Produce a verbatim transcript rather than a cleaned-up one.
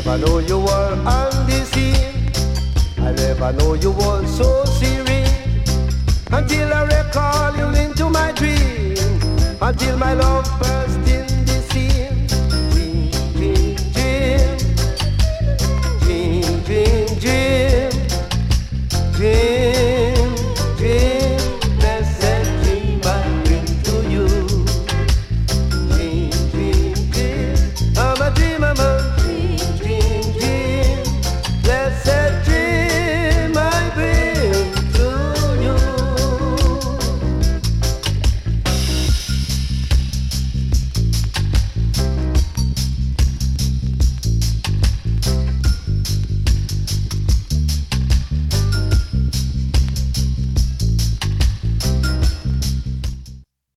never know you were on the scene. I never know you were so serious until I recall you into my dream. Until my love burns